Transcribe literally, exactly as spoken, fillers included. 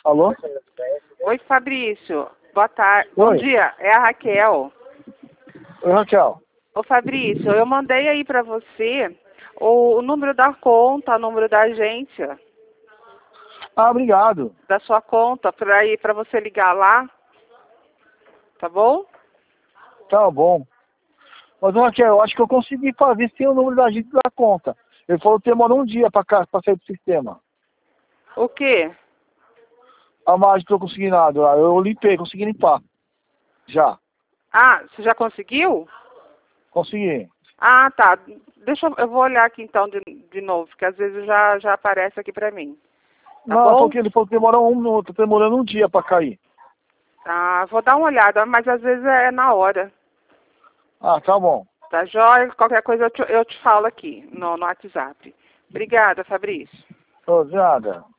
Alô? Oi, Fabrício. Boa tarde. Bom Oi. dia. É a Raquel. Oi, Raquel. Ô, Fabrício, eu mandei aí pra você o, o número da conta, o número da agência, Ah, obrigado. da sua conta, pra ir para você ligar lá. Tá bom? Tá bom. Mas, Raquel, eu acho que eu consegui fazer sem o número da gente da conta. Ele falou que demorou um dia pra, cá, pra sair do sistema. O quê? A mais que eu consegui nada. Eu limpei, consegui limpar. Já. Ah, você já conseguiu? Consegui. Ah, tá. Deixa eu, eu vou olhar aqui então de, de novo, porque às vezes já, já aparece aqui pra mim. Tá Não, bom? porque ele falou que demorou um minuto, tá demorando um dia pra cair. Ah, vou dar uma olhada, mas às vezes é na hora. Ah, tá bom. Tá jóia? Qualquer coisa eu te, eu te falo aqui no, no WhatsApp. Obrigada, Fabrício. Ô, nada.